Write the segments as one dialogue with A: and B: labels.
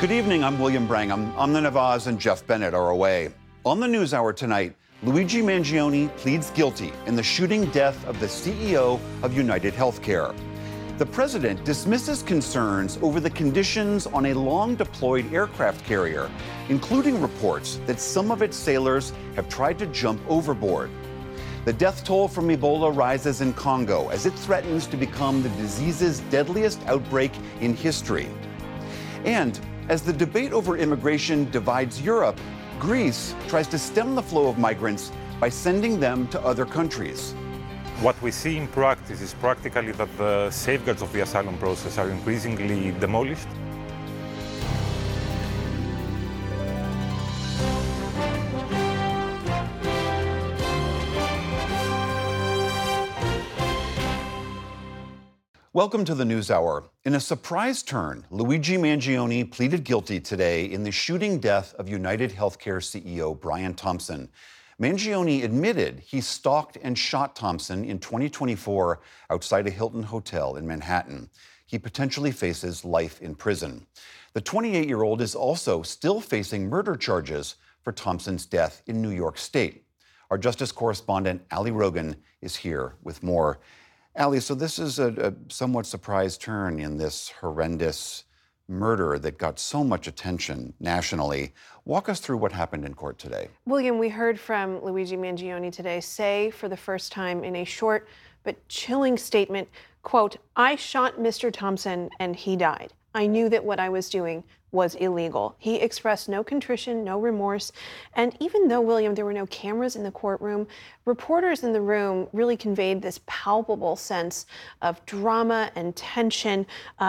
A: Good evening, I'm William Brangham. Amna Nawaz and Jeff Bennett are away. On the NewsHour tonight, Luigi Mangione pleads guilty in the shooting death of the CEO of United Healthcare. The president dismisses concerns over the conditions on a long-deployed aircraft carrier, including reports that some of its sailors have tried to jump overboard. The death toll from Ebola rises in Congo as it threatens to become the disease's deadliest outbreak in history. And as the debate over immigration divides Europe, Greece tries to stem the flow of migrants by sending them to other countries.
B: What we see in practice is practically that the safeguards of the asylum process are increasingly demolished.
A: Welcome to the NewsHour. In a surprise turn, Luigi Mangione pleaded guilty today in the shooting death of United Healthcare CEO Brian Thompson. Mangione admitted he stalked and shot Thompson in 2024 outside a Hilton hotel in Manhattan. He potentially faces life in prison. The 28-year-old is also still facing murder charges for Thompson's death in New York State. Our justice correspondent, Ali Rogan, is here with more. Ali, so this is a somewhat surprise turn in this horrendous murder that got so much attention nationally. Walk us through what happened in court today.
C: William, we heard from Luigi Mangione today say for the first time in a short but chilling statement, quote, "I shot Mr. Thompson and he died. I knew that what I was doing was illegal." He expressed no contrition, no remorse. And even though, William, there were no cameras in the courtroom, reporters in the room really conveyed this palpable sense of drama and tension.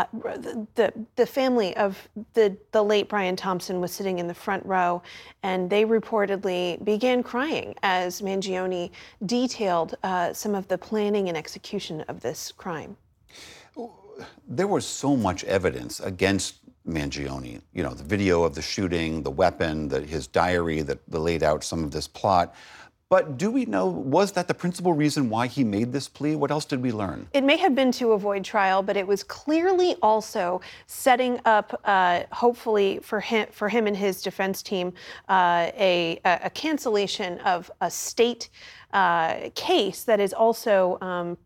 C: The family of the late Brian Thompson was sitting in the front row, and they reportedly began crying as Mangione detailed some of the planning and execution of this crime.
A: There was so much evidence against Mangione. You know, the video of the shooting, the weapon, his diary that laid out some of this plot. But do we know, was that the principal reason why he made this plea? What else did we learn?
C: It may have been to avoid trial, but it was clearly also setting up, hopefully for him and his defense team, a cancellation of a state case that is also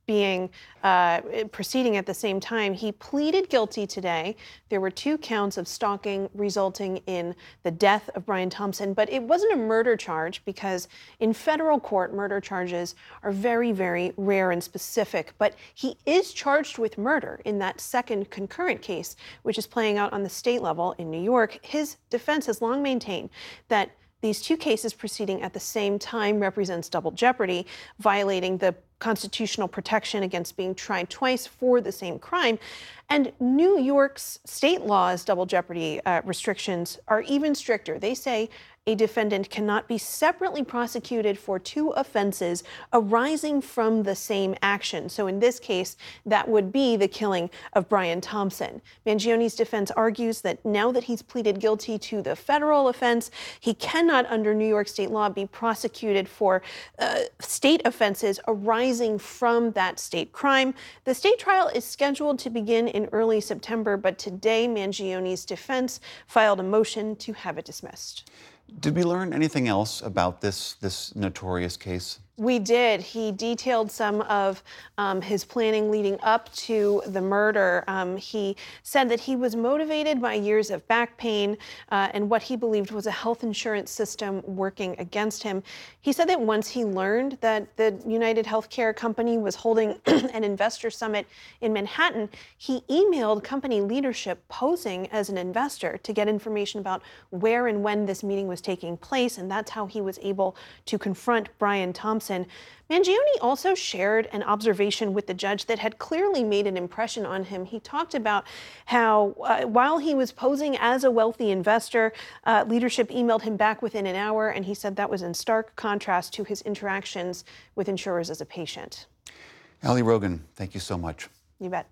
C: proceeding at the same time. He pleaded guilty today. There were 2 counts of stalking resulting in the death of Brian Thompson, but it wasn't a murder charge because in federal court, murder charges are very, very rare and specific. But he is charged with murder in that second concurrent case, which is playing out on the state level in New York. His defense has long maintained that these 2 cases proceeding at the same time represents double jeopardy, violating the constitutional protection against being tried twice for the same crime. And New York's state law's double jeopardy restrictions are even stricter. They say a defendant cannot be separately prosecuted for 2 offenses arising from the same action. So in this case, that would be the killing of Brian Thompson. Mangione's defense argues that now that he's pleaded guilty to the federal offense, he cannot, under New York state law, be prosecuted for state offenses arising from that state crime. The state trial is scheduled to begin in early September, but today Mangione's defense filed a motion to have it dismissed.
A: Did we learn anything else about this notorious case?
C: We did. He detailed some of his planning leading up to the murder. He said that he was motivated by years of back pain and what he believed was a health insurance system working against him. He said that once he learned that the United Healthcare company was holding an investor summit in Manhattan, he emailed company leadership posing as an investor to get information about where and when this meeting was taking place, and that's how he was able to confront Brian Thompson. Mangione also shared an observation with the judge that had clearly made an impression on him. He talked about how while he was posing as a wealthy investor, leadership emailed him back within an hour, and he said that was in stark contrast to his interactions with insurers as a patient.
A: Ali Rogan, thank you so much.
C: You bet.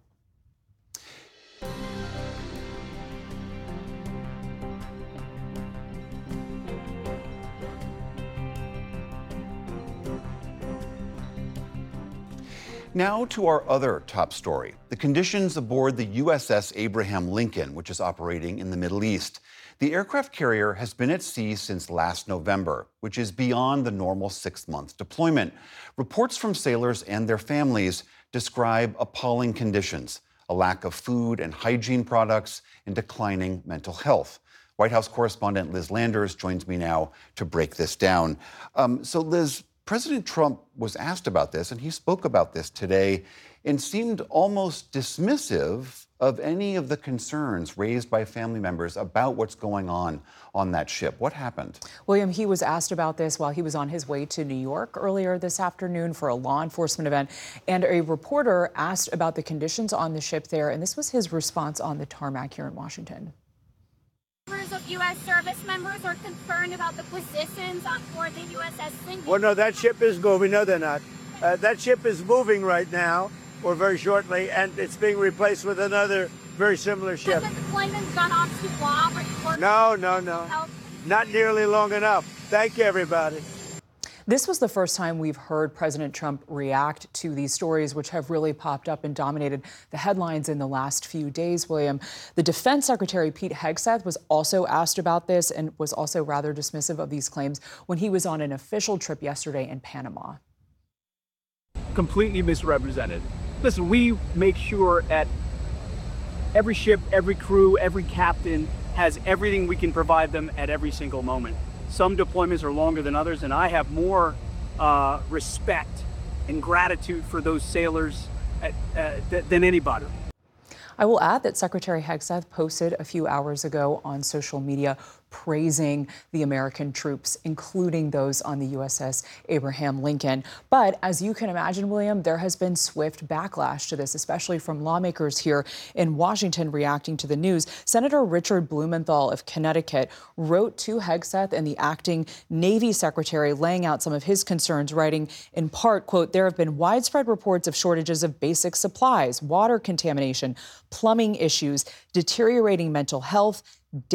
A: Now to our other top story, the conditions aboard the USS Abraham Lincoln, which is operating in the Middle East. The aircraft carrier has been at sea since last November, which is beyond the normal 6-month deployment. Reports from sailors and their families describe appalling conditions, a lack of food and hygiene products, and declining mental health. White House correspondent Liz Landers joins me now to break this down. So Liz, President Trump was asked about this, and he spoke about this today and seemed almost dismissive of any of the concerns raised by family members about what's going on that ship. What happened?
D: William, he was asked about this while he was on his way to New York earlier this afternoon for a law enforcement event, and a reporter asked about the conditions on the ship there, and this was his response on the tarmac here in Washington.
E: Members of U.S. service members are concerned about the positions on board the USS Lincoln.
F: Well, no, that ship is moving. No, they're not. That ship is moving right now, or very shortly, and it's being replaced with another very similar ship.
E: Has the deployment's gone off too long?
F: No. Not nearly long enough. Thank you, everybody.
D: This was the first time we've heard President Trump react to these stories, which have really popped up and dominated the headlines in the last few days, William. The Defense Secretary, Pete Hegseth, was also asked about this and was also rather dismissive of these claims when he was on an official trip yesterday in Panama.
G: Completely misrepresented. Listen, we make sure at every ship, every crew, every captain has everything we can provide them at every single moment. Some deployments are longer than others, and I have more respect and gratitude for those sailors than anybody.
D: I will add that Secretary Hegseth posted a few hours ago on social media praising the American troops, including those on the USS Abraham Lincoln. But as you can imagine, William, there has been swift backlash to this, especially from lawmakers here in Washington reacting to the news. Senator Richard Blumenthal of Connecticut wrote to Hegseth and the acting Navy Secretary, laying out some of his concerns, writing in part, quote, "There have been widespread reports of shortages of basic supplies, water contamination, plumbing issues, deteriorating mental health,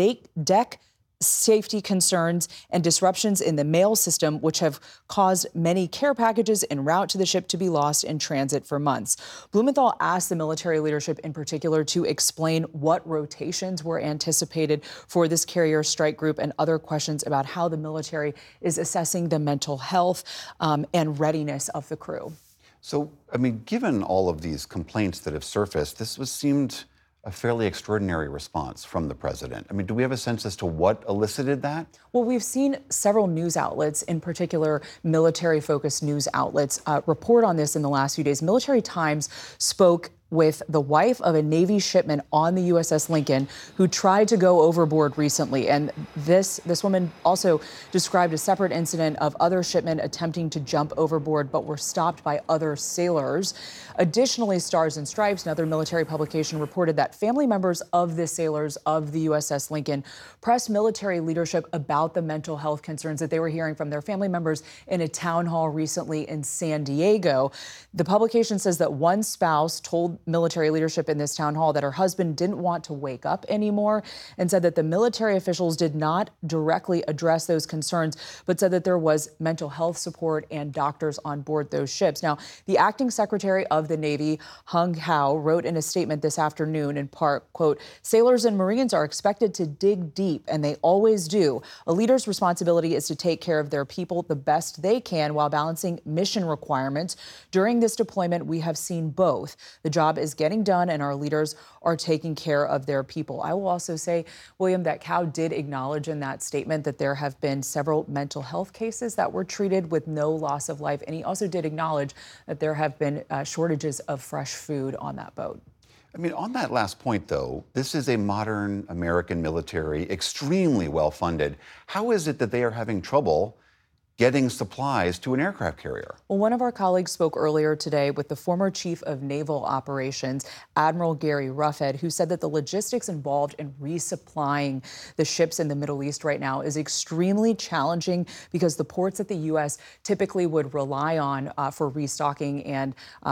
D: deck safety concerns, and disruptions in the mail system, which have caused many care packages en route to the ship to be lost in transit for months." Blumenthal asked the military leadership in particular to explain what rotations were anticipated for this carrier strike group and other questions about how the military is assessing the mental health and readiness of the crew.
A: So, I mean, given all of these complaints that have surfaced, seemed a fairly extraordinary response from the president. I mean, do we have a sense as to what elicited that?
D: Well, we've seen several news outlets, in particular military-focused news outlets, report on this in the last few days. Military Times spoke with the wife of a Navy shipman on the USS Lincoln who tried to go overboard recently. And this woman also described a separate incident of other shipmen attempting to jump overboard but were stopped by other sailors. Additionally, Stars and Stripes, another military publication, reported that family members of the sailors of the USS Lincoln pressed military leadership about the mental health concerns that they were hearing from their family members in a town hall recently in San Diego. The publication says that one spouse told military leadership in this town hall that her husband didn't want to wake up anymore, and said that the military officials did not directly address those concerns, but said that there was mental health support and doctors on board those ships. Now, the acting secretary of the Navy, Hung Hao, wrote in a statement this afternoon in part, quote, "Sailors and Marines are expected to dig deep, and they always do. A leader's responsibility is to take care of their people the best they can while balancing mission requirements. During this deployment, we have seen both. The job is getting done, and our leaders are taking care of their people." I will also say, William, that Hao did acknowledge in that statement that there have been several mental health cases that were treated with no loss of life. And he also did acknowledge that there have been shortages of fresh food on that boat.
A: I mean, on that last point, though, this is a modern American military, extremely well-funded. How is it that they are having trouble getting supplies to an aircraft carrier?
D: Well, one of our colleagues spoke earlier today with the former chief of naval operations, Admiral Gary Roughead, who said that the logistics involved in resupplying the ships in the Middle East right now is extremely challenging because the ports that the U.S. typically would rely on for restocking and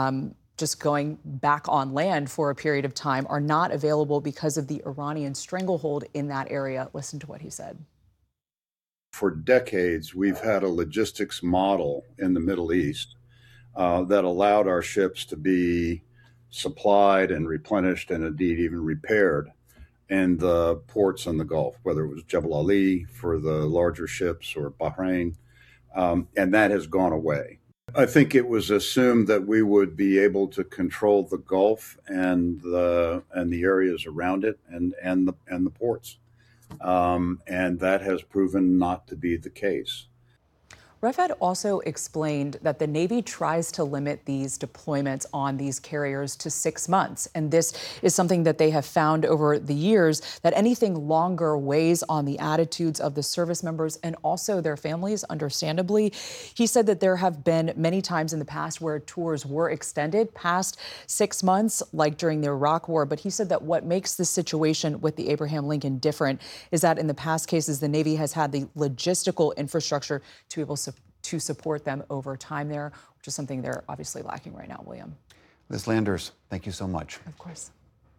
D: just going back on land for a period of time are not available because of the Iranian stranglehold in that area. Listen to what he said.
H: For decades, we've had a logistics model in the Middle East that allowed our ships to be supplied and replenished and indeed even repaired in the ports in the Gulf, whether it was Jebel Ali for the larger ships or Bahrain, and that has gone away. I think it was assumed that we would be able to control the Gulf and the areas around it and the ports, and that has proven not to be the case.
D: Refat also explained that the Navy tries to limit these deployments on these carriers to 6 months. And this is something that they have found over the years, that anything longer weighs on the attitudes of the service members and also their families, understandably. He said that there have been many times in the past where tours were extended past 6 months, like during the Iraq War. But he said that what makes this situation with the Abraham Lincoln different is that in the past cases, the Navy has had the logistical infrastructure to be able to support them over time there, which is something they're obviously lacking right now, William.
A: Liz Landers, thank you so much.
D: Of course.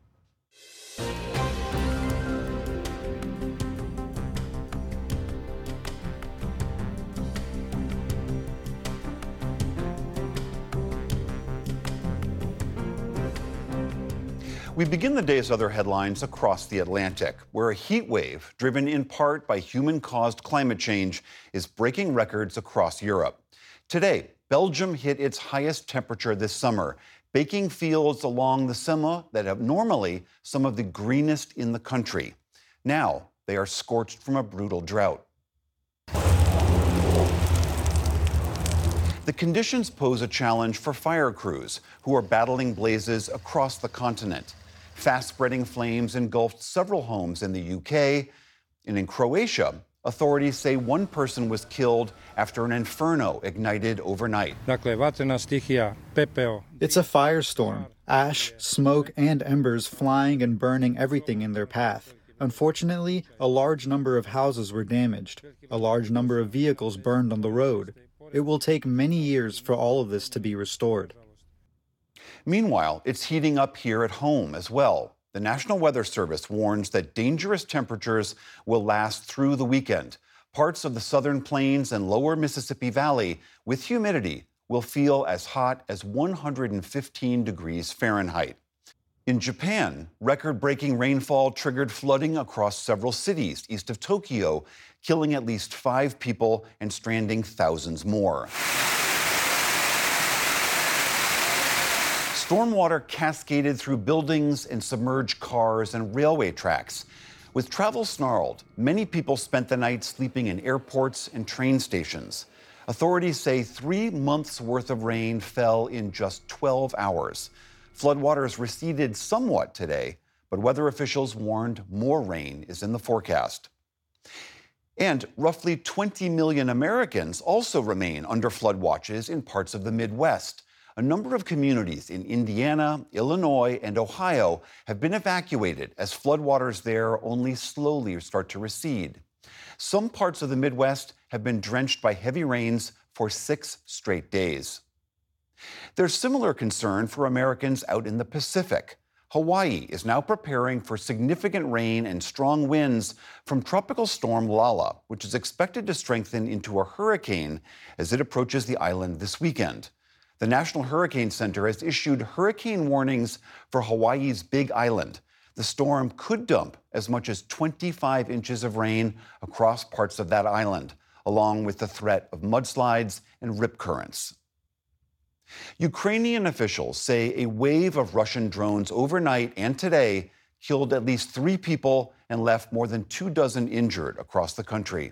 A: We begin the day's other headlines across the Atlantic, where a heat wave, driven in part by human-caused climate change, is breaking records across Europe. Today, Belgium hit its highest temperature this summer, baking fields along the Somme that have normally some of the greenest in the country. Now, they are scorched from a brutal drought. The conditions pose a challenge for fire crews who are battling blazes across the continent. Fast-spreading flames engulfed several homes in the UK. And in Croatia, authorities say one person was killed after an inferno ignited overnight.
I: It's a firestorm. Ash, smoke, and embers flying and burning everything in their path. Unfortunately, a large number of houses were damaged. A large number of vehicles burned on the road. It will take many years for all of this to be restored.
A: Meanwhile, it's heating up here at home as well. The National Weather Service warns that dangerous temperatures will last through the weekend. Parts of the southern plains and lower Mississippi Valley with humidity will feel as hot as 115 degrees Fahrenheit. In Japan, record-breaking rainfall triggered flooding across several cities east of Tokyo, killing at least 5 people and stranding thousands more. Stormwater cascaded through buildings and submerged cars and railway tracks. With travel snarled, many people spent the night sleeping in airports and train stations. Authorities say 3 months' worth of rain fell in just 12 hours. Floodwaters receded somewhat today, but weather officials warned more rain is in the forecast. And roughly 20 million Americans also remain under flood watches in parts of the Midwest. A number of communities in Indiana, Illinois, and Ohio have been evacuated as floodwaters there only slowly start to recede. Some parts of the Midwest have been drenched by heavy rains for 6 straight days. There's similar concern for Americans out in the Pacific. Hawaii is now preparing for significant rain and strong winds from Tropical Storm Lala, which is expected to strengthen into a hurricane as it approaches the island this weekend. The National Hurricane Center has issued hurricane warnings for Hawaii's Big Island. The storm could dump as much as 25 inches of rain across parts of that island, along with the threat of mudslides and rip currents. Ukrainian officials say a wave of Russian drones overnight and today killed at least 3 people and left more than 24 injured across the country.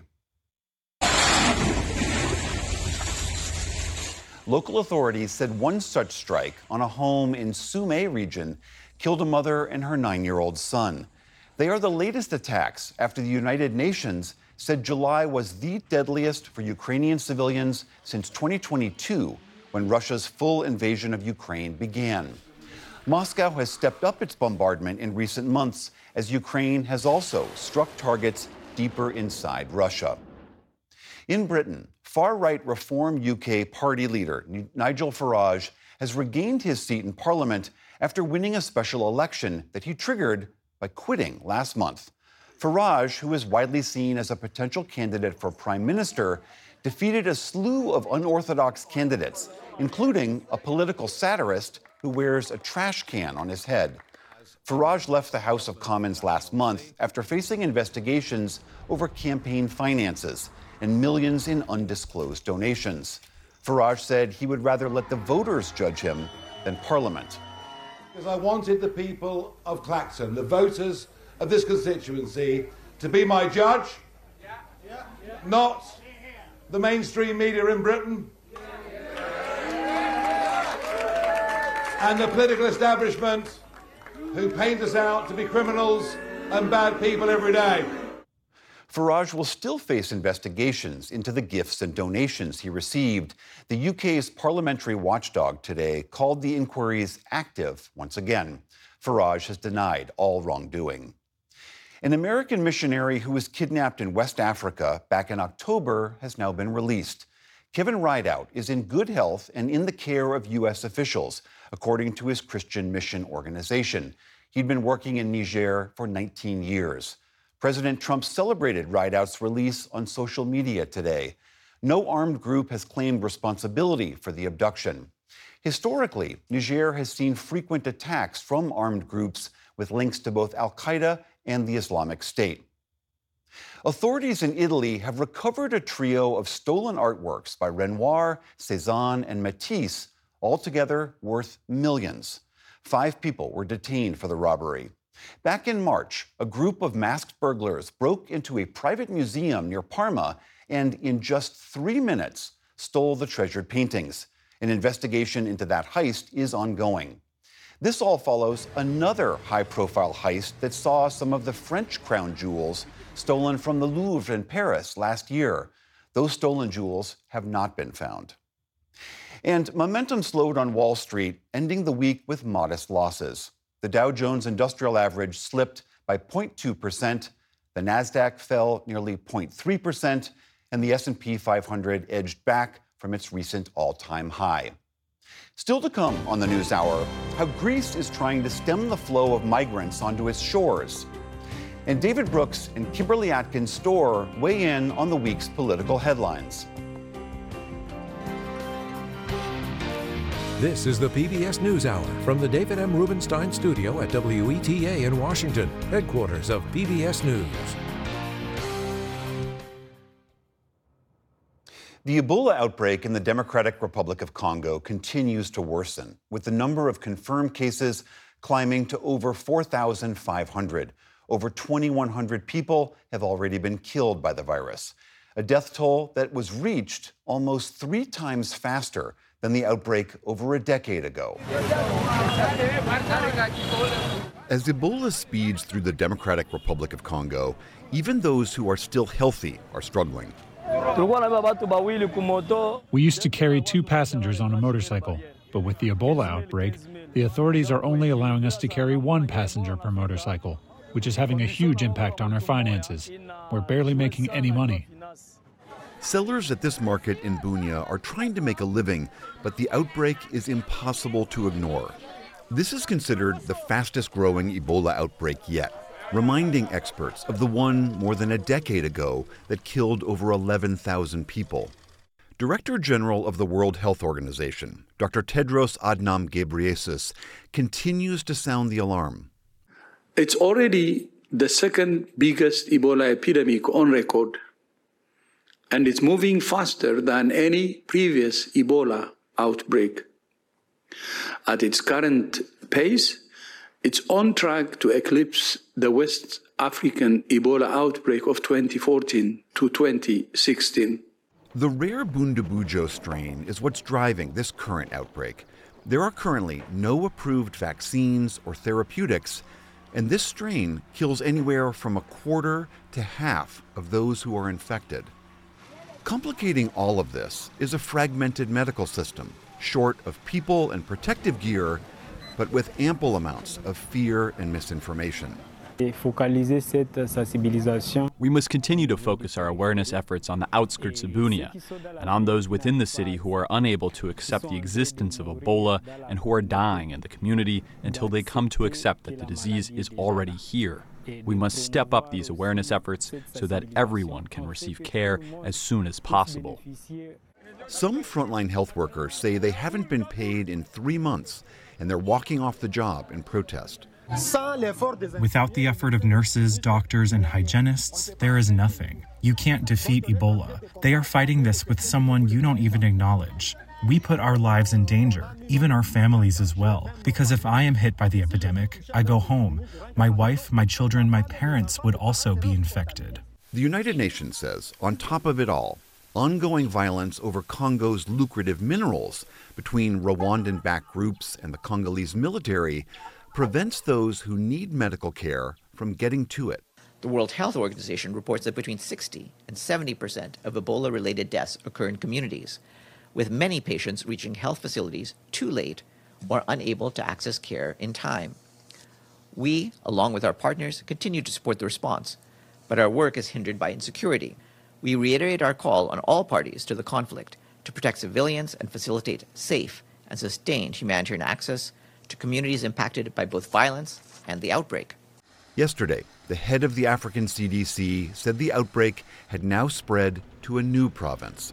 A: Local authorities said one such strike on a home in Sumy region killed a mother and her 9-year-old son. They are the latest attacks after the United Nations said July was the deadliest for Ukrainian civilians since 2022, when Russia's full invasion of Ukraine began. Moscow has stepped up its bombardment in recent months as Ukraine has also struck targets deeper inside Russia. In Britain, far-right Reform UK party leader Nigel Farage has regained his seat in Parliament after winning a special election that he triggered by quitting last month. Farage, who is widely seen as a potential candidate for Prime Minister, defeated a slew of unorthodox candidates, including a political satirist who wears a trash can on his head. Farage left the House of Commons last month after facing investigations over campaign finances and millions in undisclosed donations. Farage said he would rather let the voters judge him than Parliament.
J: Because I wanted the people of Clacton, the voters of this constituency, to be my judge, not the mainstream media in Britain and the political establishment who paint us out to be criminals and bad people every day.
A: Farage will still face investigations into the gifts and donations he received. The UK's parliamentary watchdog today called the inquiries active once again. Farage has denied all wrongdoing. An American missionary who was kidnapped in West Africa back in October has now been released. Kevin Rideout is in good health and in the care of U.S. officials, according to his Christian mission organization. He'd been working in Niger for 19 years. President Trump celebrated Rideout's release on social media today. No armed group has claimed responsibility for the abduction. Historically, Niger has seen frequent attacks from armed groups with links to both al-Qaeda and the Islamic State. Authorities in Italy have recovered a trio of stolen artworks by Renoir, Cézanne, and Matisse, altogether worth millions. 5 people were detained for the robbery. Back in March, a group of masked burglars broke into a private museum near Parma and, in just 3 minutes, stole the treasured paintings. An investigation into that heist is ongoing. This all follows another high-profile heist that saw some of the French crown jewels stolen from the Louvre in Paris last year. Those stolen jewels have not been found. And momentum slowed on Wall Street, ending the week with modest losses. The Dow Jones Industrial Average slipped by 0.2%, the Nasdaq fell nearly 0.3%, and the S&P 500 edged back from its recent all-time high. Still to come on the NewsHour, how Greece is trying to stem the flow of migrants onto its shores. And David Brooks and Kimberly Atkins Storr weigh in on the week's political headlines.
K: This is the PBS NewsHour from the David M. Rubenstein studio at WETA in Washington, headquarters of PBS News.
A: The Ebola outbreak in the Democratic Republic of Congo continues to worsen, with the number of confirmed cases climbing to over 4,500. Over 2,100 people have already been killed by the virus, a death toll that was reached almost 3 times faster than the outbreak over a decade ago. As Ebola speeds through the Democratic Republic of Congo, even those who are still healthy are struggling.
L: We used to carry 2 passengers on a motorcycle, but with the Ebola outbreak, the authorities are only allowing us to carry 1 passenger per motorcycle, which is having a huge impact on our finances. We're barely making any money.
A: Sellers at this market in Bunia are trying to make a living, but the outbreak is impossible to ignore. This is considered the fastest growing Ebola outbreak yet, reminding experts of the one more than a decade ago that killed over 11,000 people. Director General of the World Health Organization, Dr. Tedros Adhanom Ghebreyesus, continues to sound the alarm.
M: It's already the second biggest Ebola epidemic on record, and it's moving faster than any previous Ebola outbreak. At its current pace, it's on track to eclipse the West African Ebola outbreak of 2014 to 2016.
A: The rare Bundabujo strain is what's driving this current outbreak. There are currently no approved vaccines or therapeutics, and this strain kills anywhere from 1/4 to half of those who are infected. Complicating all of this is a fragmented medical system, short of people and protective gear, but with ample amounts of fear and misinformation.
N: We must continue to focus our awareness efforts on the outskirts of Bunia and on those within the city who are unable to accept the existence of Ebola and who are dying in the community until they come to accept that the disease is already here. We must step up these awareness efforts so that everyone can receive care as soon as possible.
A: Some frontline health workers say they haven't been paid in 3 months, and they're walking off the job in protest.
O: Without the effort of nurses, doctors, and hygienists, there is nothing. You can't defeat Ebola. They are fighting this with someone you don't even acknowledge. We put our lives in danger, even our families as well, because if I am hit by the epidemic, I go home. My wife, my children, my parents would also be infected.
A: The United Nations says, on top of it all, ongoing violence over Congo's lucrative minerals between Rwandan-backed groups and the Congolese military prevents those who need medical care from getting to it.
P: The World Health Organization reports that between 60 and 70% of Ebola-related deaths occur in communities, with many patients reaching health facilities too late or unable to access care in time. We, along with our partners, continue to support the response, but our work is hindered by insecurity. We reiterate our call on all parties to the conflict to protect civilians and facilitate safe and sustained humanitarian access to communities impacted by both violence and the outbreak.
A: Yesterday, the head of the African CDC said the outbreak had now spread to a new province.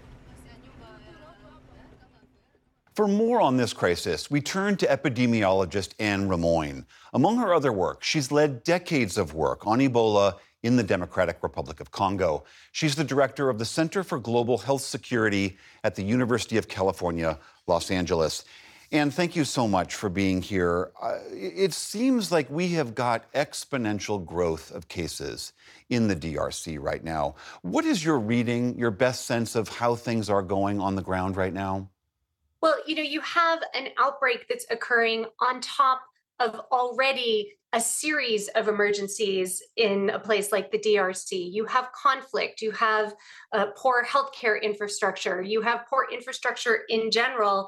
A: For more on this crisis, we turn to epidemiologist Anne Rimoin. Among her other work, she's led decades of work on Ebola in the Democratic Republic of Congo. She's the director of the Center for Global Health Security at the University of California, Los Angeles. Anne, thank you so much for being here. It seems like we have got exponential growth of cases in the DRC right now. What is your reading, your best sense of how things are going on the ground right now?
Q: Well, you have an outbreak that's occurring on top of already a series of emergencies in a place like the DRC. You have conflict, you have poor healthcare infrastructure, you have poor infrastructure in general.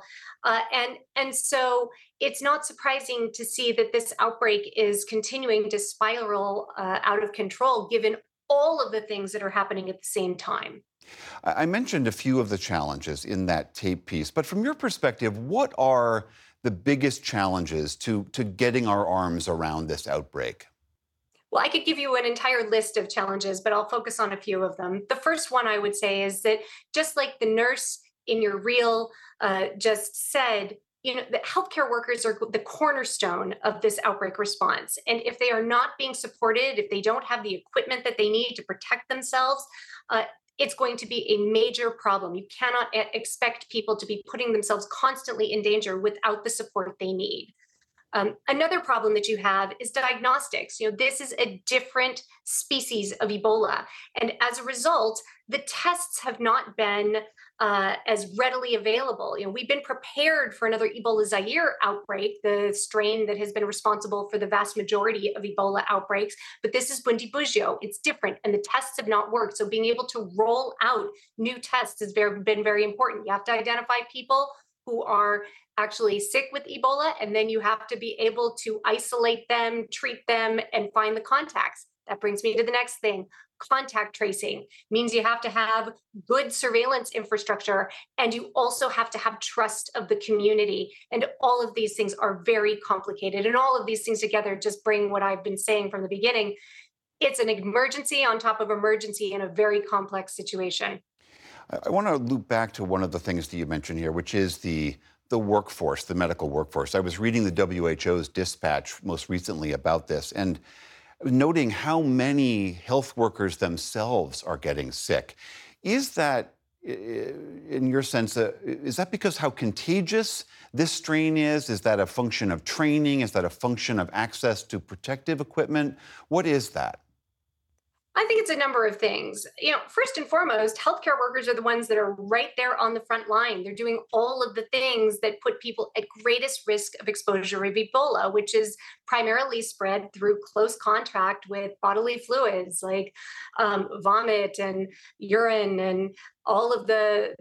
Q: And so it's not surprising to see that this outbreak is continuing to spiral out of control, given all of the things that are happening at the same time.
A: I mentioned a few of the challenges in that tape piece, but from your perspective, what are the biggest challenges to getting our arms around this outbreak?
Q: Well, I could give you an entire list of challenges, but I'll focus on a few of them. The first one I would say is that just like the nurse in your reel just said, the healthcare workers are the cornerstone of this outbreak response. And if they are not being supported, if they don't have the equipment that they need to protect themselves, it's going to be a major problem. You cannot expect people to be putting themselves constantly in danger without the support they need. Another problem that you have is diagnostics. This is a different species of Ebola. And as a result, the tests have not been as readily available. We've been prepared for another Ebola Zaire outbreak, the strain that has been responsible for the vast majority of Ebola outbreaks. But this is Bundibugyo. It's different, and the tests have not worked. So being able to roll out new tests has been very important. You have to identify people who are actually sick with Ebola, and then you have to be able to isolate them, treat them, and find the contacts. That brings me to the next thing. Contact tracing means you have to have good surveillance infrastructure, and you also have to have trust of the community. And all of these things are very complicated. And all of these things together just bring what I've been saying from the beginning. It's an emergency on top of emergency in a very complex situation.
A: I want to loop back to one of the things that you mentioned here, which is the workforce, the medical workforce. I was reading the WHO's dispatch most recently about this and noting how many health workers themselves are getting sick. Is that, in your sense, is that because how contagious this strain is? Is that a function of training? Is that a function of access to protective equipment? What is that?
Q: I think it's a number of things. First and foremost, healthcare workers are the ones that are right there on the front line. They're doing all of the things that put people at greatest risk of exposure of Ebola, which is primarily spread through close contact with bodily fluids like vomit and urine and all of the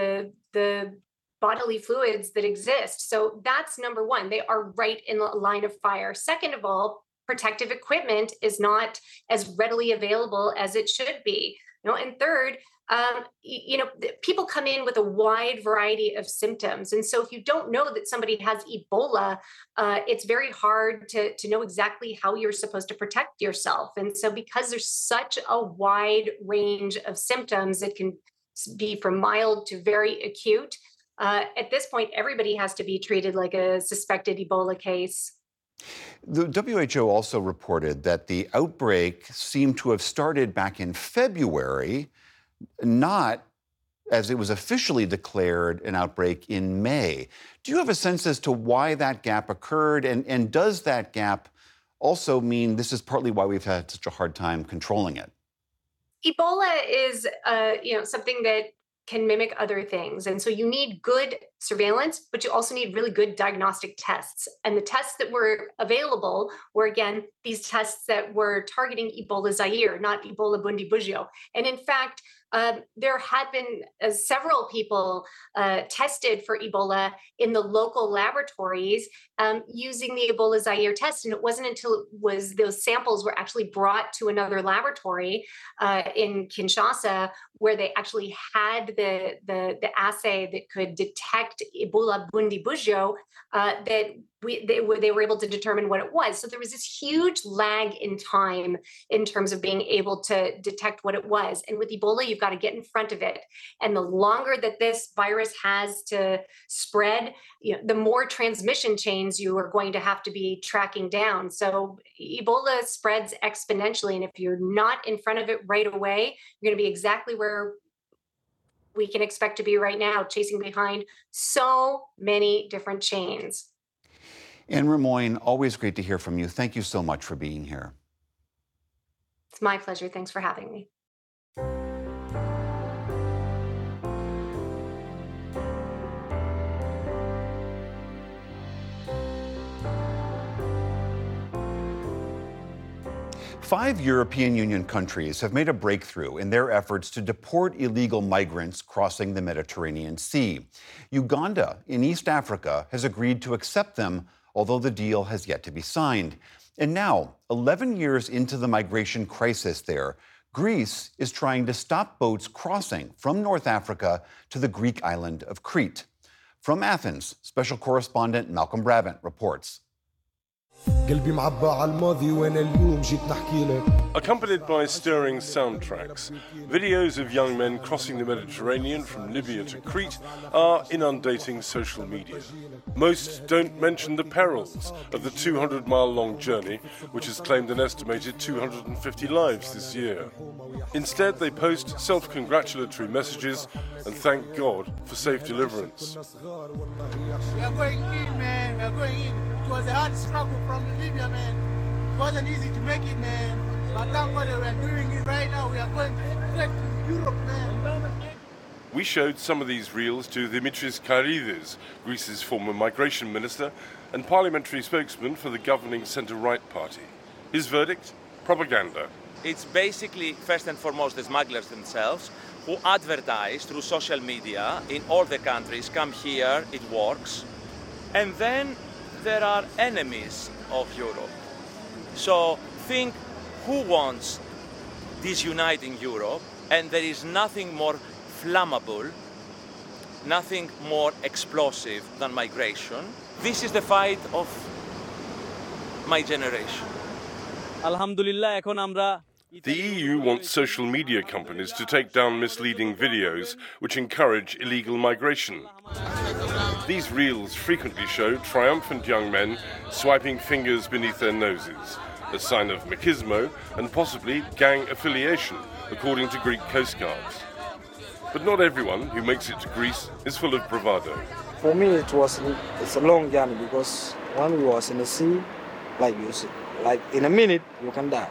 Q: bodily fluids that exist. So that's number one. They are right in the line of fire. Second of all, protective equipment is not as readily available as it should be. And third, people come in with a wide variety of symptoms. And so if you don't know that somebody has Ebola, it's very hard to know exactly how you're supposed to protect yourself. And so because there's such a wide range of symptoms that can be from mild to very acute. At this point, everybody has to be treated like a suspected Ebola case.
A: The WHO also reported that the outbreak seemed to have started back in February, not as it was officially declared an outbreak in May. Do you have a sense as to why that gap occurred? And does that gap also mean this is partly why we've had such a hard time controlling it?
Q: Ebola is, something that can mimic other things. And so you need good surveillance, but you also need really good diagnostic tests. And the tests that were available were, again, these tests that were targeting Ebola Zaire, not Ebola Bundibugyo. And in fact, there had been several people tested for Ebola in the local laboratories using the Ebola Zaire test. And it wasn't until those samples were actually brought to another laboratory in Kinshasa where they actually had the assay that could detect Ebola Bundibugyo that they were able to determine what it was. So there was this huge lag in time in terms of being able to detect what it was. And with Ebola, you've got to get in front of it. And the longer that this virus has to spread, the more transmission chains you are going to have to be tracking down. So Ebola spreads exponentially. And if you're not in front of it right away, you're going to be exactly where we can expect to be right now, chasing behind so many different chains.
A: Anne Rimoin, always great to hear from you. Thank you so much for being here.
Q: It's my pleasure. Thanks for having me.
A: Five European Union countries have made a breakthrough in their efforts to deport illegal migrants crossing the Mediterranean Sea. Uganda in East Africa has agreed to accept them, although the deal has yet to be signed. And now, 11 years into the migration crisis there, Greece is trying to stop boats crossing from North Africa to the Greek island of Crete. From Athens, special correspondent Malcolm Brabant reports.
R: Accompanied by stirring soundtracks, videos of young men crossing the Mediterranean from Libya to Crete are inundating social media. Most don't mention the perils of the 200-mile-long journey, which has claimed an estimated 250 lives this year. Instead, they post self-congratulatory messages and thank God for safe deliverance.
S: We are going in, man. We are going in. It was a hard struggle from Libya, man. It wasn't easy to make it, man. But thank God we are doing it right now. We are going straight to Europe, man.
R: We showed some of these reels to Dimitris Karidis, Greece's former migration minister and parliamentary spokesman for the governing centre-right party. His verdict? Propaganda.
T: It's basically, first and foremost, the smugglers themselves who advertise through social media in all the countries, come here, it works. And then there are enemies of Europe. So think who wants disuniting Europe, and there is nothing more flammable, nothing more explosive than migration. This is the fight of my generation.
R: Alhamdulillah, ekhon amra. The EU wants social media companies to take down misleading videos which encourage illegal migration. These reels frequently show triumphant young men swiping fingers beneath their noses, a sign of machismo and possibly gang affiliation, according to Greek coast guards. But not everyone who makes it to Greece is full of bravado.
U: For me, it's a long journey because when we was in the sea, like in a minute, you can die.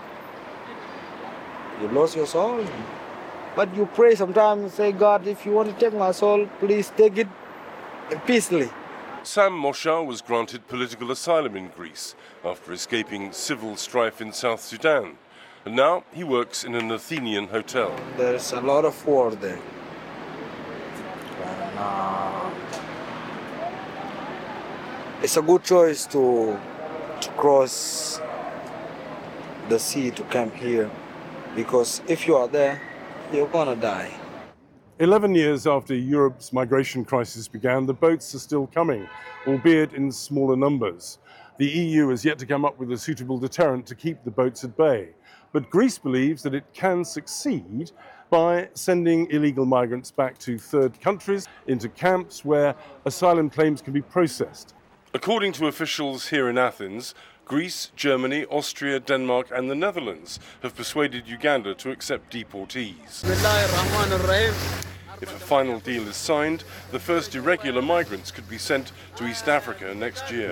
U: You lost your soul. But you pray sometimes and say, God, if you want to take my soul, please take it peacefully.
R: Sam Mosha was granted political asylum in Greece after escaping civil strife in South Sudan. And now he works in an Athenian hotel.
U: There's a lot of war there. It's a good choice to cross the sea to come here, because if you are there, you're gonna die.
R: 11 years after Europe's migration crisis began, the boats are still coming, albeit in smaller numbers. The EU has yet to come up with a suitable deterrent to keep the boats at bay. But Greece believes that it can succeed by sending illegal migrants back to third countries into camps where asylum claims can be processed. According to officials here in Athens, Greece, Germany, Austria, Denmark and the Netherlands have persuaded Uganda to accept deportees. If a final deal is signed, the first irregular migrants could be sent to East Africa next year.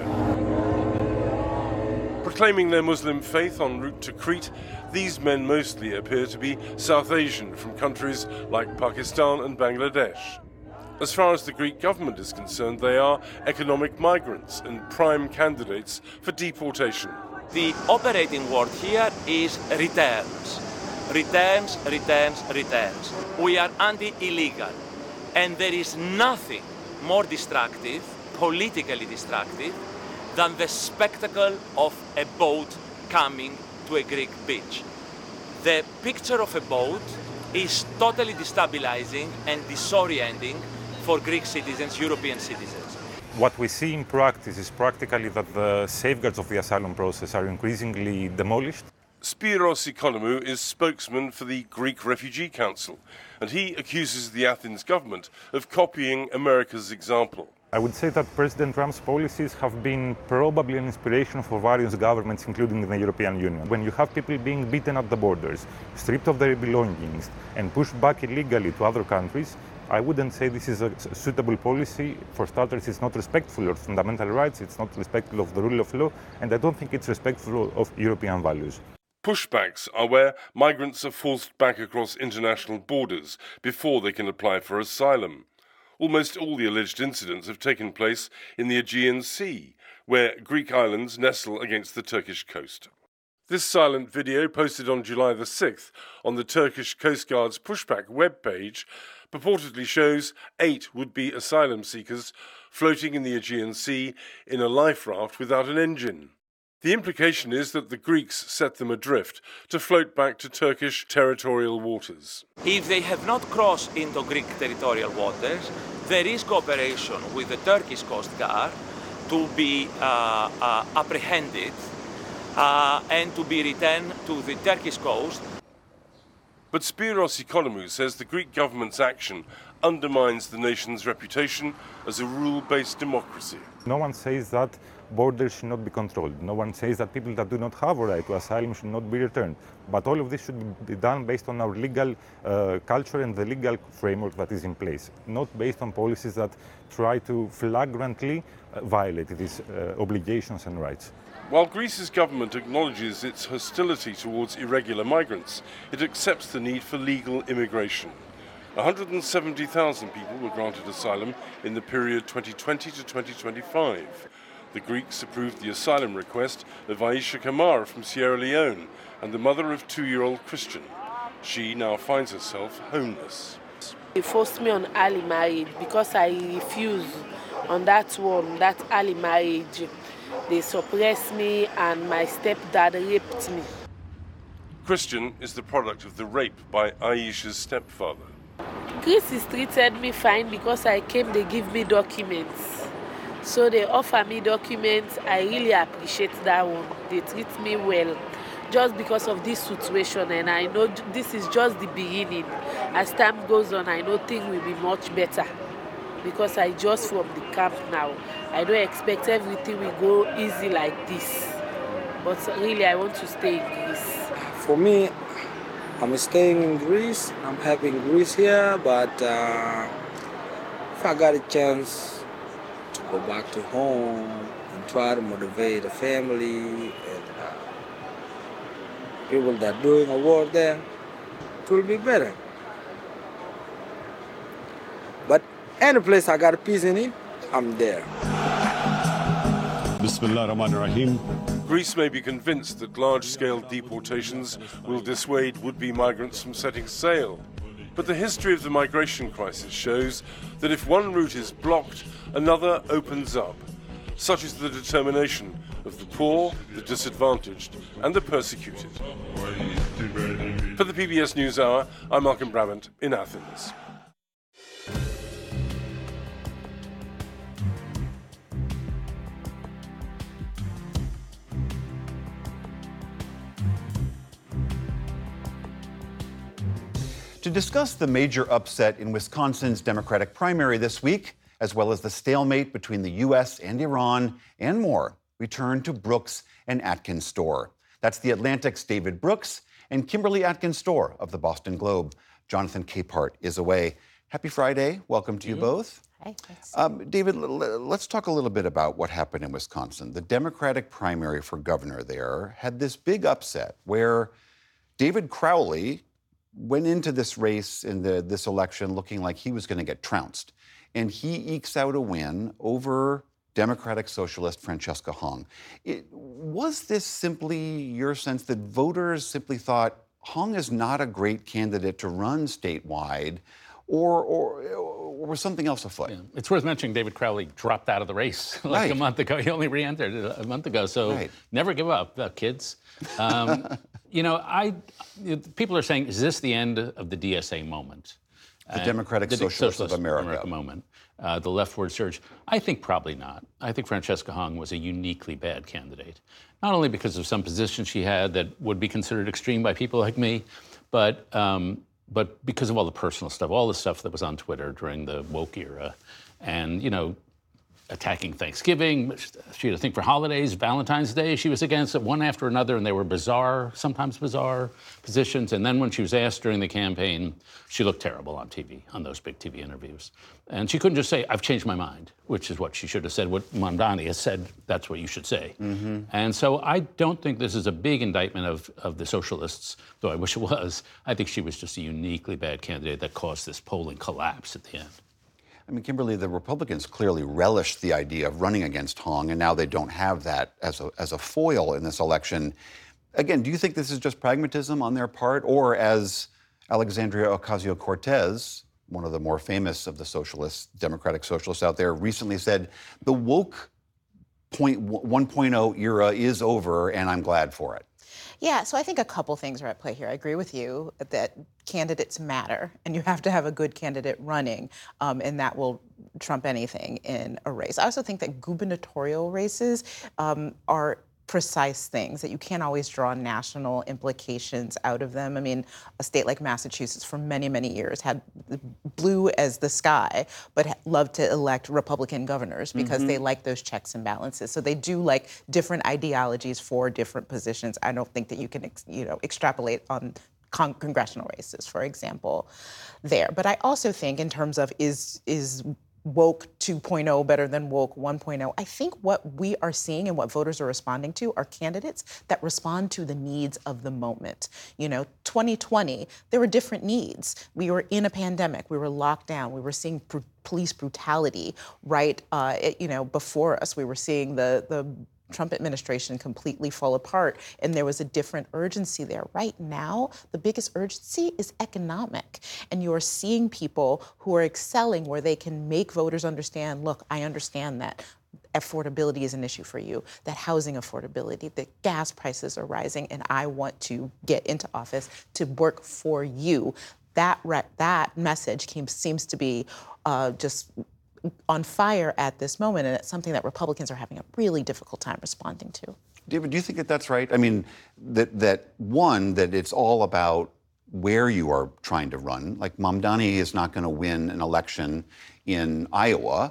R: Proclaiming their Muslim faith en route to Crete, these men mostly appear to be South Asian from countries like Pakistan and Bangladesh. As far as the Greek government is concerned, they are economic migrants and prime candidates for deportation.
T: The operating word here is returns. Returns, returns, returns. We are anti-illegal, and there is nothing more destructive, politically destructive, than the spectacle of a boat coming to a Greek beach. The picture of a boat is totally destabilizing and disorienting for Greek citizens, European citizens.
B: What we see in practice is practically that the safeguards of the asylum process are increasingly demolished.
R: Spiros Economou is spokesman for the Greek Refugee Council, and he accuses the Athens government of copying America's example.
B: I would say that President Trump's policies have been probably an inspiration for various governments, including the European Union. When you have people being beaten at the borders, stripped of their belongings, and pushed back illegally to other countries, I wouldn't say this is a suitable policy. For starters, it's not respectful of fundamental rights, it's not respectful of the rule of law, and I don't think it's respectful of European values.
R: Pushbacks are where migrants are forced back across international borders before they can apply for asylum. Almost all the alleged incidents have taken place in the Aegean Sea, where Greek islands nestle against the Turkish coast. This silent video, posted on July the 6th on the Turkish Coast Guard's pushback webpage, purportedly shows 8 would-be asylum seekers floating in the Aegean Sea in a life raft without an engine. The implication is that the Greeks set them adrift to float back to Turkish territorial waters.
T: If they have not crossed into Greek territorial waters, there is cooperation with the Turkish Coast Guard to be apprehended and to be returned to the Turkish coast.
R: But Spiros Economou says the Greek government's action undermines the nation's reputation as a rule-based democracy.
B: No one says that borders should not be controlled. No one says that people that do not have a right to asylum should not be returned. But all of this should be done based on our legal culture and the legal framework that is in place, not based on policies that try to flagrantly violate these obligations and rights.
R: While Greece's government acknowledges its hostility towards irregular migrants, it accepts the need for legal immigration. 170,000 people were granted asylum in the period 2020 to 2025. The Greeks approved the asylum request of Aisha Kamara from Sierra Leone and the mother of 2-year-old Christian. She now finds herself homeless.
V: They forced me on early marriage because I refused on that early marriage. They suppressed me and my stepdad raped me.
R: Christian is the product of the rape by Aisha's stepfather.
V: Greece has treated me fine because I came, they give me documents. So they offer me documents, I really appreciate that one. They treat me well just because of this situation, and I know this is just the beginning. As time goes on, I know things will be much better because I just from the camp now. I don't expect everything will go easy like this, but really I want to stay in Greece.
U: For me, I'm staying in Greece. I'm happy in Greece here, but if I got a chance to go back to home and try to motivate the family and people that are doing a work there, it will be better. But any place I got a peace in it, I'm there.
R: Bismillah ar-Rahman ar-Rahim. Greece may be convinced that large-scale deportations will dissuade would-be migrants from setting sail. But the history of the migration crisis shows that if one route is blocked, another opens up. Such is the determination of the poor, the disadvantaged, and the persecuted. For the PBS NewsHour, I'm Malcolm Brabant in Athens.
A: To discuss the major upset in Wisconsin's Democratic primary this week, as well as the stalemate between the U.S. and Iran, and more, we turn to Brooks and Atkins Storr. That's The Atlantic's David Brooks and Kimberly Atkins Storr of the Boston Globe. Jonathan Capehart is away. Happy Friday. Welcome to you both.
C: Hi, thanks.
A: David, let's talk a little bit about what happened in Wisconsin. The Democratic primary for governor there had this big upset where David Crowley went into this race in this election looking like he was going to get trounced. And he ekes out a win over Democratic Socialist Francesca Hong. Was this simply your sense that voters simply thought Hong is not a great candidate to run statewide, or was something else afoot?
E: Yeah. It's worth mentioning David Crowley dropped out of the race like a month ago. He only re-entered a month ago, so never give up, kids. You know, people are saying, is this the end of the DSA moment?
A: The Democratic Socialists of America
E: moment, the leftward surge. I think probably not. I think Francesca Hong was a uniquely bad candidate, not only because of some positions she had that would be considered extreme by people like me, but because of all the personal stuff, all the stuff that was on Twitter during the woke era, and attacking Thanksgiving. She had a thing for holidays, Valentine's Day. She was against it one after another, and they were sometimes bizarre positions. And then when she was asked during the campaign, she looked terrible on TV, on those big TV interviews. And she couldn't just say, I've changed my mind, which is what she should have said. What Mamdani has said, that's what you should say. Mm-hmm. And so I don't think this is a big indictment of the socialists, though I wish it was. I think she was just a uniquely bad candidate that caused this polling collapse at the end.
A: I mean, Kimberly, the Republicans clearly relished the idea of running against Hong, and now they don't have that as a foil in this election. Again, do you think this is just pragmatism on their part, or as Alexandria Ocasio-Cortez, one of the more famous of the socialists, Democratic socialists out there, recently said, the woke 1.0 era is over, and I'm glad for it?
C: Yeah, so I think a couple things are at play here. I agree with you that candidates matter, and you have to have a good candidate running, and that will trump anything in a race. I also think that gubernatorial races are precise things, that you can't always draw national implications out of them. I mean, a state like Massachusetts for many, many years had blue as the sky, but loved to elect Republican governors because they like those checks and balances. So they do like different ideologies for different positions. I don't think that you can, extrapolate on congressional races, for example, there. But I also think in terms of is woke 2.0 better than woke 1.0. I think what we are seeing and what voters are responding to are candidates that respond to the needs of the moment. 2020, there were different needs. We were in a pandemic. We were locked down. We were seeing police brutality right, before us. We were seeing the Trump administration completely fall apart, and there was a different urgency there. Right now, the biggest urgency is economic, and you are seeing people who are excelling where they can make voters understand, look, I understand that affordability is an issue for you, that housing affordability, that gas prices are rising, and I want to get into office to work for you. That message seems to be just on fire at this moment, and it's something that Republicans are having a really difficult time responding to.
A: David, do you think that that's right? I mean, that it's all about where you are trying to run. Like, Mamdani is not going to win an election in Iowa,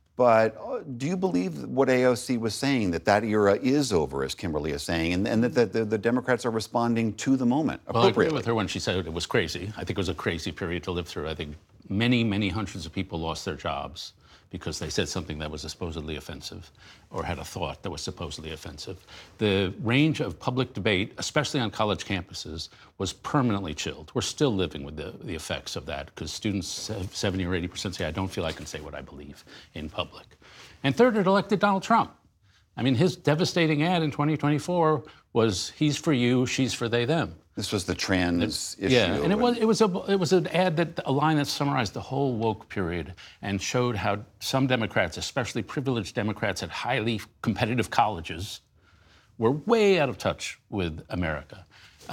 A: but do you believe what AOC was saying, that era is over, as Kimberly is saying, and that the Democrats are responding to the moment appropriately?
E: Well, I agree with her when she said it was crazy. I think it was a crazy period to live through. I think many, many hundreds of people lost their jobs because they said something that was supposedly offensive or had a thought that was supposedly offensive. The range of public debate, especially on college campuses, was permanently chilled. We're still living with the effects of that because students, 70 or 80% say, I don't feel I can say what I believe in public. And third, it elected Donald Trump. I mean, his devastating ad in 2024 was, he's for you, she's for they, them.
A: This was the trans issue.
E: Yeah, and it was an ad a line that summarized the whole woke period and showed how some Democrats, especially privileged Democrats at highly competitive colleges, were way out of touch with America.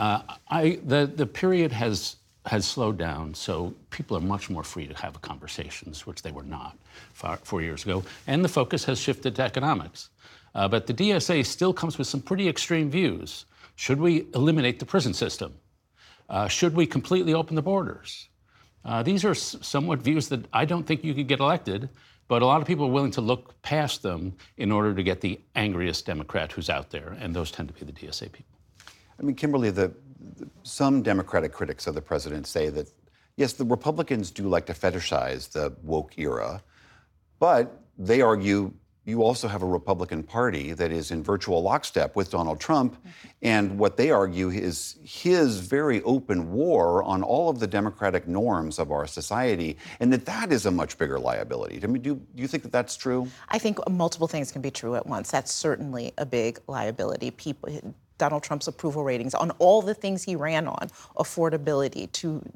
E: The period has slowed down, so people are much more free to have conversations, which they were not 4 years ago, and the focus has shifted to economics. But the DSA still comes with some pretty extreme views. Should we eliminate the prison system? Should we completely open the borders? These are somewhat views that I don't think you could get elected, but a lot of people are willing to look past them in order to get the angriest Democrat who's out there, and those tend to be the DSA people.
A: I mean, Kimberly, some Democratic critics of the president say that, yes, the Republicans do like to fetishize the woke era, but they argue you also have a Republican Party that is in virtual lockstep with Donald Trump, and what they argue is his very open war on all of the democratic norms of our society, and that is a much bigger liability. I mean, do you think that that's true?
C: I think multiple things can be true at once. That's certainly a big liability. Donald Trump's approval ratings on all the things he ran on, affordability,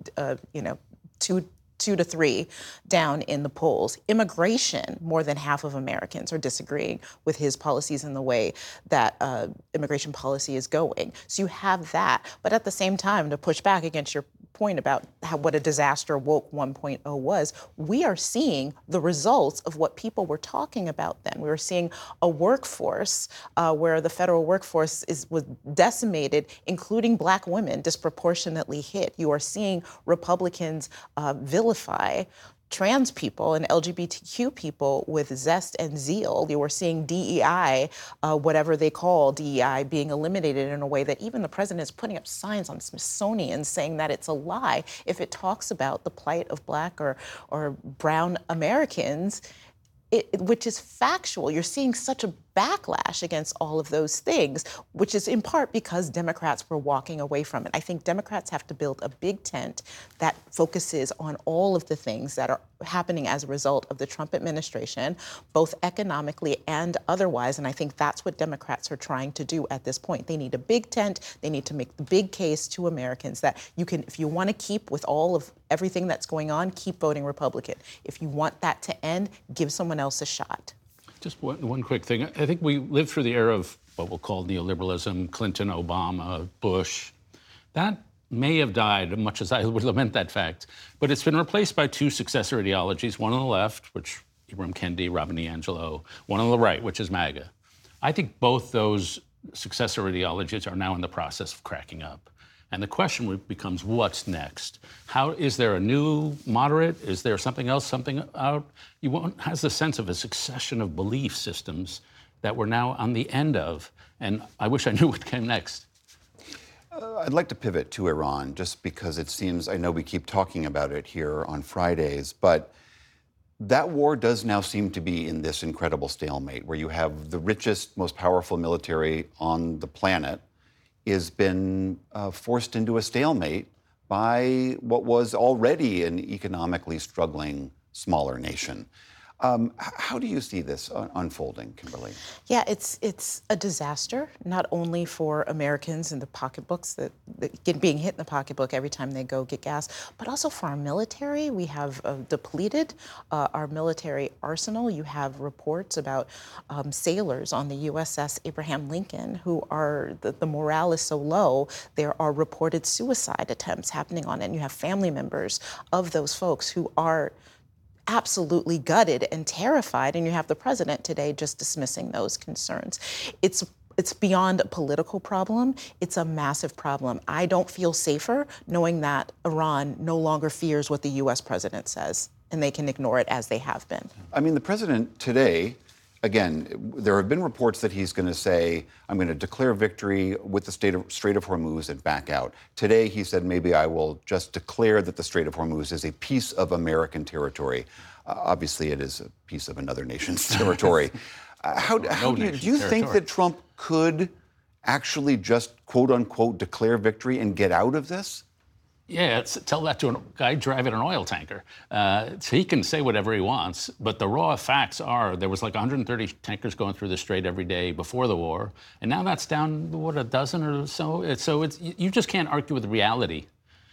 C: 2 to 3 down in the polls. Immigration, more than half of Americans are disagreeing with his policies and the way that immigration policy is going. So you have that. But at the same time, to push back against your point about what a disaster woke 1.0 was, we are seeing the results of what people were talking about then. We were seeing a workforce where the federal workforce was decimated, including Black women disproportionately hit. You are seeing Republicans vilify trans people and LGBTQ people with zest and zeal. You were seeing DEI, whatever they call DEI, being eliminated in a way that even the president is putting up signs on Smithsonian saying that it's a lie if it talks about the plight of Black or brown Americans, which is factual. You're seeing such a backlash against all of those things, which is in part because Democrats were walking away from it. I think Democrats have to build a big tent that focuses on all of the things that are happening as a result of the Trump administration, both economically and otherwise. And I think that's what Democrats are trying to do at this point. They need a big tent. They need to make the big case to Americans that you can, if you want to keep with all of everything that's going on, keep voting Republican. If you want that to end, give someone else a shot.
E: Just one quick thing. I think we lived through the era of what we'll call neoliberalism, Clinton, Obama, Bush. That may have died, much as I would lament that fact, but it's been replaced by two successor ideologies, one on the left, which Ibram Kendi, Robin DiAngelo, one on the right, which is MAGA. I think both those successor ideologies are now in the process of cracking up. And the question becomes, what's next? Is there a new moderate? Is there something else, something out? One has the sense of a succession of belief systems that we're now on the end of. And I wish I knew what came next.
A: I'd like to pivot to Iran, just because it seems, I know we keep talking about it here on Fridays, but that war does now seem to be in this incredible stalemate where you have the richest, most powerful military on the planet has been forced into a stalemate by what was already an economically struggling smaller nation. How do you see this unfolding, Kimberly?
C: Yeah, it's a disaster, not only for Americans in the pocketbooks that being hit in the pocketbook every time they go get gas, but also for our military. We have depleted our military arsenal. You have reports about sailors on the USS Abraham Lincoln who are, the morale is so low, there are reported suicide attempts happening on it. And you have family members of those folks who are absolutely gutted and terrified, and you have the president today just dismissing those concerns. It's beyond a political problem. It's a massive problem. I don't feel safer knowing that Iran no longer fears what the U.S. president says, and they can ignore it as they have been.
A: I mean, the president today, again, there have been reports that he's going to say, I'm going to declare victory with the Strait of Hormuz and back out. Today, he said, maybe I will just declare that the Strait of Hormuz is a piece of American territory. Obviously, it is a piece of another nation's territory. Do you think that Trump could actually just, quote unquote, declare victory and get out of this?
E: Yeah, tell that to a guy driving an oil tanker. So he can say whatever he wants, but the raw facts are there was like 130 tankers going through the Strait every day before the war, and now that's down, what, a dozen or so? So you just can't argue with reality.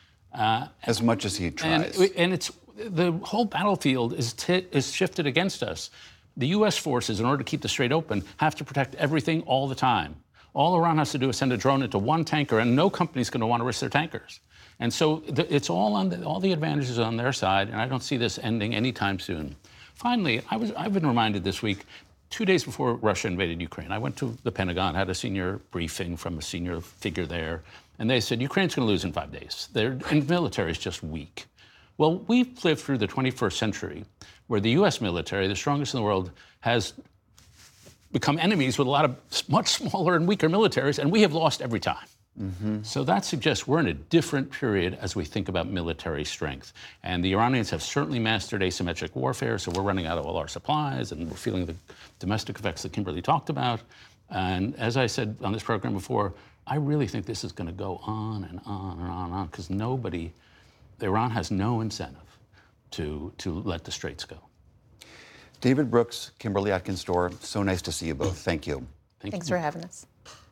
A: As much as he tries.
E: And it's the whole battlefield is shifted against us. The U.S. forces, in order to keep the Strait open, have to protect everything all the time. All Iran has to do is send a drone into one tanker, and no company's going to want to risk their tankers. And so it's all all the advantages on their side, and I don't see this ending anytime soon. Finally, I've been reminded this week, 2 days before Russia invaded Ukraine, I went to the Pentagon, had a senior briefing from a senior figure there, and they said, Ukraine's going to lose in 5 days. And the military is just weak. Well, we've lived through the 21st century where the U.S. military, the strongest in the world, has become enemies with a lot of much smaller and weaker militaries, and we have lost every time. So that suggests we're in a different period as we think about military strength. And the Iranians have certainly mastered asymmetric warfare, so we're running out of all our supplies, and we're feeling the domestic effects that Kimberly talked about. And as I said on this program before, I really think this is going to go on and on and on and on, because Iran has no incentive to let the Straits go.
A: David Brooks, Kimberly Atkins-Storr, so nice to see you both. Thank you.
C: Thanks for having us.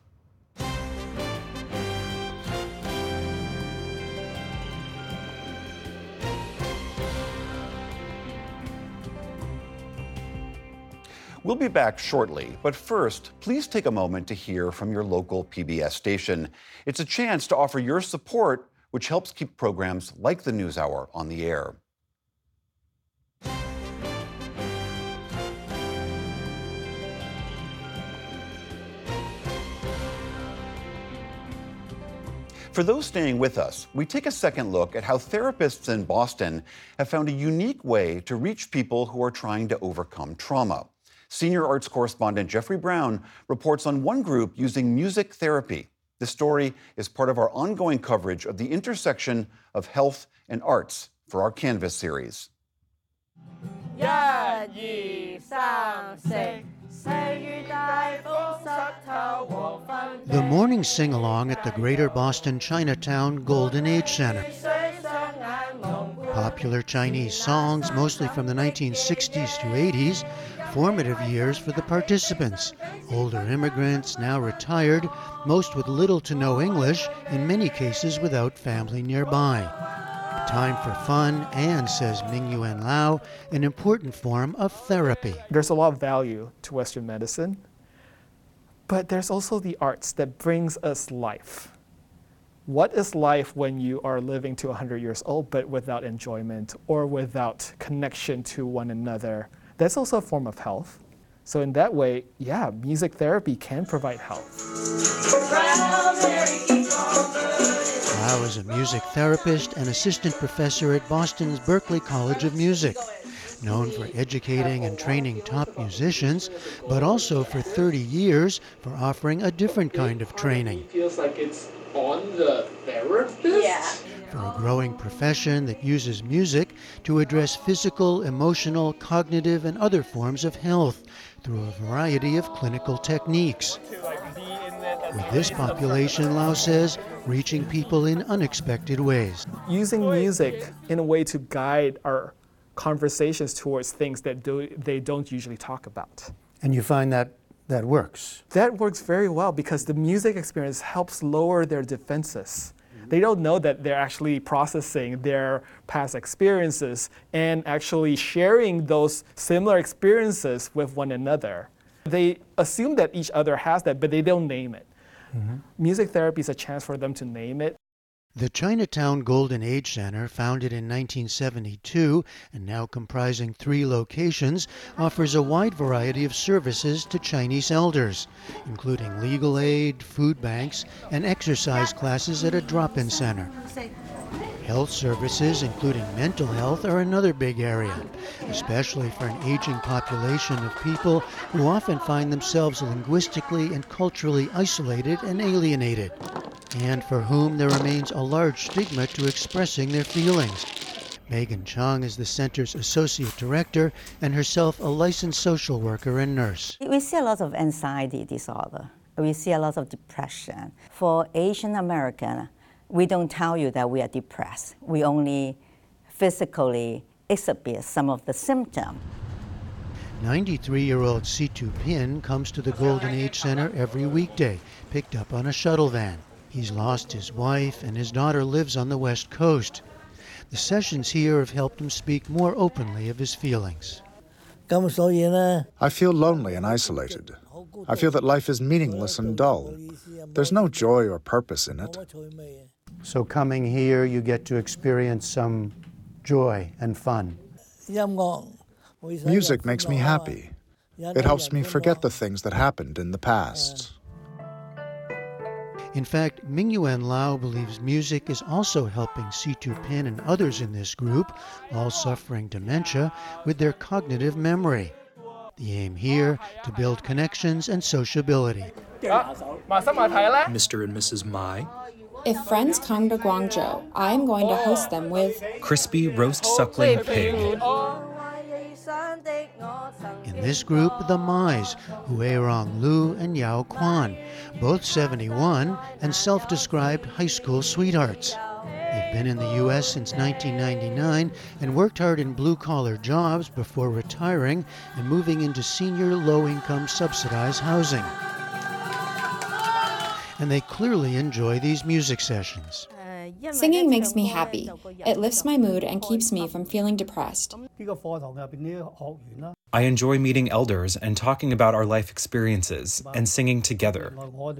A: We'll be back shortly, but first, please take a moment to hear from your local PBS station. It's a chance to offer your support, which helps keep programs like the NewsHour on the air. For those staying with us, we take a second look at how therapists in Boston have found a unique way to reach people who are trying to overcome trauma. Senior arts correspondent Jeffrey Brown reports on one group using music therapy. This story is part of our ongoing coverage of the intersection of health and arts for our Canvas series.
F: The morning sing-along at the Greater Boston Chinatown Golden Age Center. Popular Chinese songs, mostly from the 1960s to 80s, formative years for the participants. Older immigrants, now retired, most with little to no English, in many cases without family nearby. Time for fun and, says Mingyuan Lau, an important form of therapy.
G: There's a lot of value to Western medicine, but there's also the arts that brings us life. What is life when you are living to 100 years old but without enjoyment or without connection to one another? That's also a form of health. So in that way, yeah, music therapy can provide health.
F: Lau is a music therapist and assistant professor at Boston's Berklee College of Music, known for educating and training top musicians, but also for 30 years for offering a different kind of training.
G: It feels like it's on the therapist?
F: Yeah. For a growing profession that uses music to address physical, emotional, cognitive, and other forms of health through a variety of clinical techniques. With this population, Lau says, reaching people in unexpected ways.
G: Using music in a way to guide our conversations towards things that they don't usually talk about.
F: And you find that works?
G: That works very well because the music experience helps lower their defenses. They don't know that they're actually processing their past experiences and actually sharing those similar experiences with one another. They assume that each other has that, but they don't name it. Music therapy is a chance for them to name it.
F: The Chinatown Golden Age Center, founded in 1972 and now comprising 3 locations, offers a wide variety of services to Chinese elders, including legal aid, food banks, and exercise classes at a drop-in center. Health services, including mental health, are another big area, especially for an aging population of people who often find themselves linguistically and culturally isolated and alienated, and for whom there remains a large stigma to expressing their feelings. Megan Chong is the center's associate director and herself a licensed social worker and nurse.
W: We see a lot of anxiety disorder. We see a lot of depression. For Asian American, we don't tell you that we are depressed. We only physically exhibit some of the symptoms.
F: 93-year-old Situ Pin comes to the Golden Age Center every weekday, picked up on a shuttle van. He's lost his wife, and his daughter lives on the West Coast. The sessions here have helped him speak more openly of his feelings.
X: I feel lonely and isolated. I feel that life is meaningless and dull. There's no joy or purpose in it.
F: So coming here, you get to experience some joy and fun.
X: Music makes me happy. It helps me forget the things that happened in the past.
F: In fact, Mingyuan Lau believes music is also helping Situ Pin and others in this group, all suffering dementia, with their cognitive memory. The aim here, to build connections and sociability.
D: Mr. and Mrs. Mai.
H: If friends come to Guangzhou, I am going to host them with
D: crispy roast suckling pig.
F: In this group, the Mais, Huirong Lu and Yao Quan, both 71 and self-described high school sweethearts. They've been in the U.S. since 1999 and worked hard in blue-collar jobs before retiring and moving into senior low-income subsidized housing. And they clearly enjoy these music sessions.
H: Singing makes me happy. It lifts my mood and keeps me from feeling depressed.
O: I enjoy meeting elders and talking about our life experiences and singing together.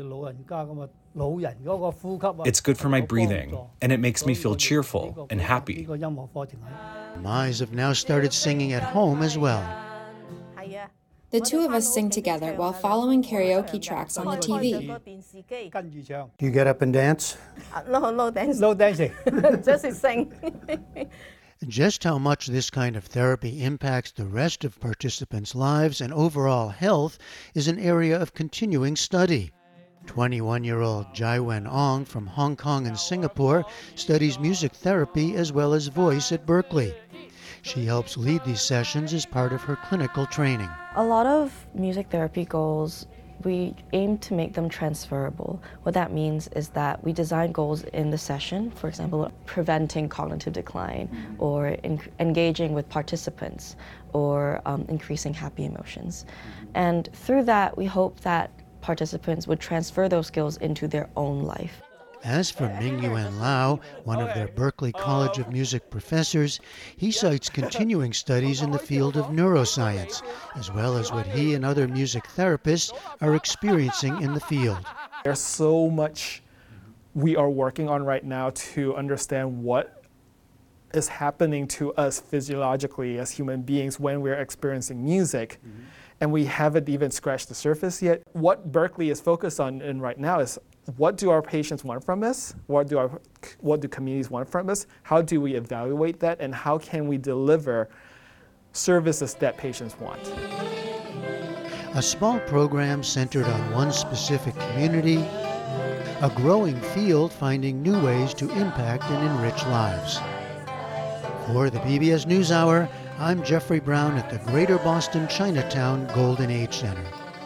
O: It's good for my breathing, and it makes me feel cheerful and happy.
F: Mais have now started singing at home as well.
H: The two of us sing together while following karaoke tracks on the TV.
F: Do you get up and dance?
W: No dancing.
F: No dancing.
W: Just sing.
F: Just how much this kind of therapy impacts the rest of participants' lives and overall health is an area of continuing study. 21-year-old Jai Wen Ong from Hong Kong and Singapore studies music therapy as well as voice at Berkeley. She helps lead these sessions as part of her clinical training.
I: A lot of music therapy goals, we aim to make them transferable. What that means is that we design goals in the session, for example, preventing cognitive decline, or engaging with participants, or increasing happy emotions. And through that, we hope that participants would transfer those skills into their own life.
F: As for Mingyuan Lau, one of their Berklee College of Music professors, he cites continuing studies in the field of neuroscience, as well as what he and other music therapists are experiencing in the field.
G: There's so much we are working on right now to understand what is happening to us physiologically as human beings when we're experiencing music. And we haven't even scratched the surface yet. What Berkeley is focused on right now is, what do our patients want from us? What do communities want from us? How do we evaluate that? And how can we deliver services that patients want?
F: A small program centered on one specific community, a growing field finding new ways to impact and enrich lives. For the PBS NewsHour, I'm Jeffrey Brown at the Greater Boston Chinatown Golden Age Center.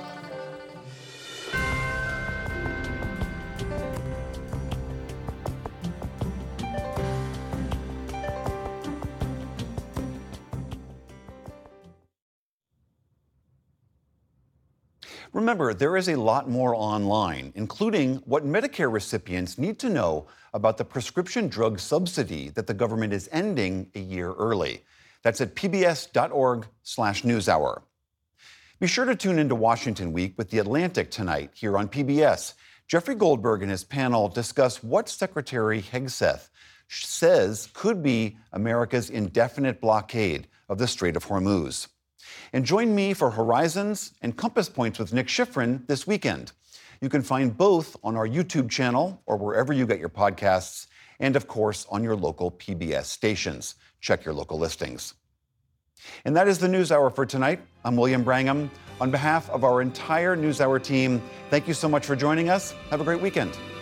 A: Remember, there is a lot more online, including what Medicare recipients need to know about the prescription drug subsidy that the government is ending a year early. That's at pbs.org/newshour. Be sure to tune into Washington Week with The Atlantic tonight here on PBS. Jeffrey Goldberg and his panel discuss what Secretary Hegseth says could be America's indefinite blockade of the Strait of Hormuz. And join me for Horizons and Compass Points with Nick Schifrin this weekend. You can find both on our YouTube channel or wherever you get your podcasts, and of course on your local PBS stations. Check your local listings. And that is the NewsHour for tonight. I'm William Brangham. On behalf of our entire NewsHour team, thank you so much for joining us. Have a great weekend.